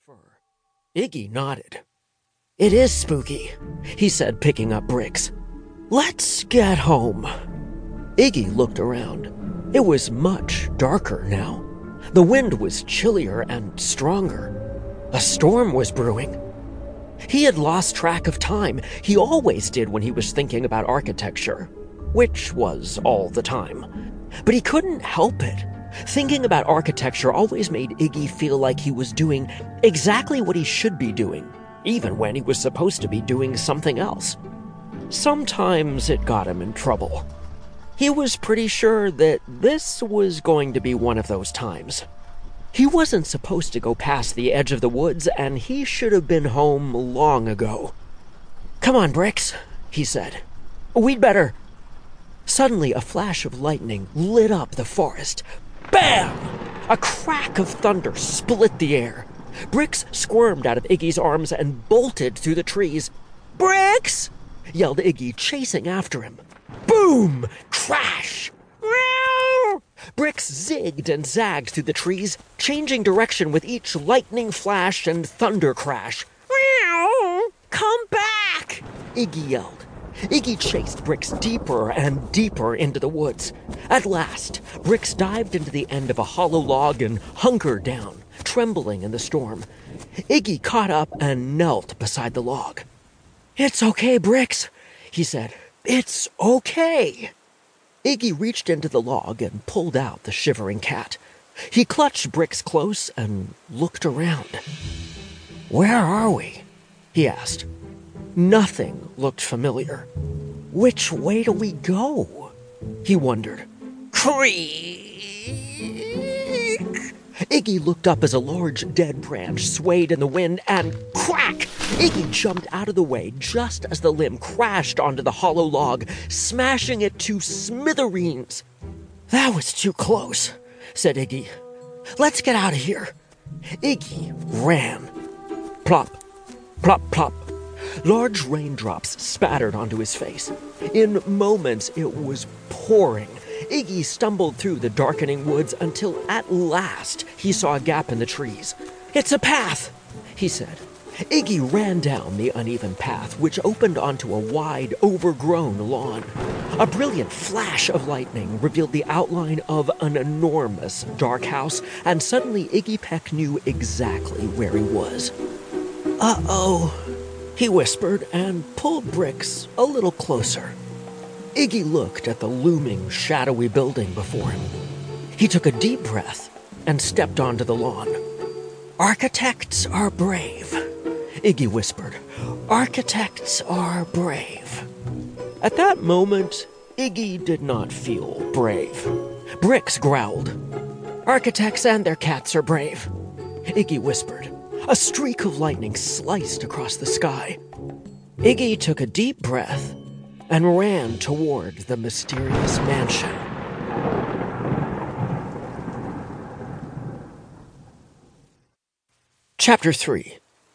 fur. Iggy nodded. "It is spooky," he said, picking up bricks. "Let's get home." Iggy looked around. It was much darker now. The wind was chillier and stronger. A storm was brewing. He had lost track of time. He always did when he was thinking about architecture, which was all the time. But he couldn't help it. Thinking about architecture always made Iggy feel like he was doing exactly what he should be doing, even when he was supposed to be doing something else. Sometimes it got him in trouble. He was pretty sure that this was going to be one of those times. He wasn't supposed to go past the edge of the woods, and he should have been home long ago. "Come on, Bricks," he said. "We'd better..." Suddenly, a flash of lightning lit up the forest. Bam! A crack of thunder split the air. Bricks squirmed out of Iggy's arms and bolted through the trees. "Bricks!" yelled Iggy, chasing after him. Boom! Crash! Meow! Bricks zigged and zagged through the trees, changing direction with each lightning flash and thunder crash. "Meow! Come back!" Iggy yelled. Iggy chased Bricks deeper and deeper into the woods. At last, Bricks dived into the end of a hollow log and hunkered down, trembling in the storm. Iggy caught up and knelt beside the log. "It's okay, Bricks," he said. "It's okay." Iggy reached into the log and pulled out the shivering cat. He clutched Bricks close and looked around. "Where are we?" he asked. Nothing looked familiar. "Which way do we go?" he wondered. Creak! Iggy looked up as a large dead branch swayed in the wind, and crack! Iggy jumped out of the way just as the limb crashed onto the hollow log, smashing it to smithereens. "That was too close," said Iggy. "Let's get out of here." Iggy ran. Plop, plop, plop. Large raindrops spattered onto his face. In moments, it was pouring. Iggy stumbled through the darkening woods until at last he saw a gap in the trees. "It's a path," he said. Iggy ran down the uneven path, which opened onto a wide, overgrown lawn. A brilliant flash of lightning revealed the outline of an enormous dark house, and suddenly Iggy Peck knew exactly where he was. "Uh-oh," he whispered and pulled Bricks a little closer. Iggy looked at the looming, shadowy building before him. He took a deep breath and stepped onto the lawn. "Architects are brave," Iggy whispered. "Architects are brave." At that moment, Iggy did not feel brave. Bricks growled. "Architects and their cats are brave," Iggy whispered. A streak of lightning sliced across the sky. Iggy took a deep breath and ran toward the mysterious mansion. Chapter 3.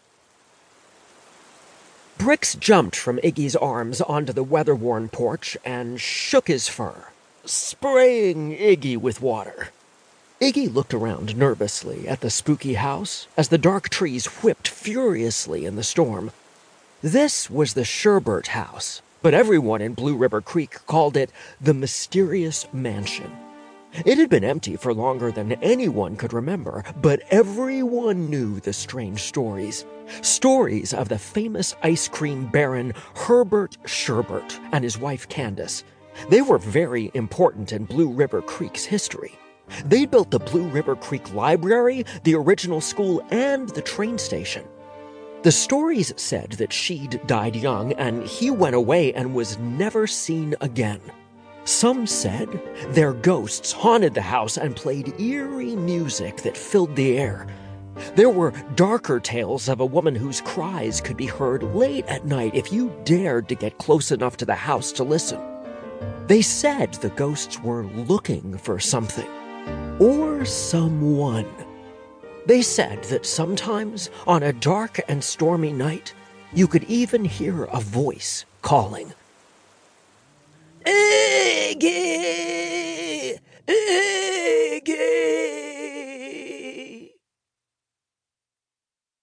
Bricks jumped from Iggy's arms onto the weather-worn porch and shook his fur, spraying Iggy with water. Iggy looked around nervously at the spooky house as the dark trees whipped furiously in the storm. This was the Sherbert house, but everyone in Blue River Creek called it the Mysterious Mansion. It had been empty for longer than anyone could remember, but everyone knew the strange stories. Stories of the famous ice cream baron Herbert Sherbert and his wife Candace. They were very important in Blue River Creek's history. They built the Blue River Creek Library, the original school, and the train station. The stories said that Sheed died young, and he went away and was never seen again. Some said their ghosts haunted the house and played eerie music that filled the air. There were darker tales of a woman whose cries could be heard late at night if you dared to get close enough to the house to listen. They said the ghosts were looking for something. Or someone. They said that sometimes, on a dark and stormy night, you could even hear a voice calling. "Iggy!"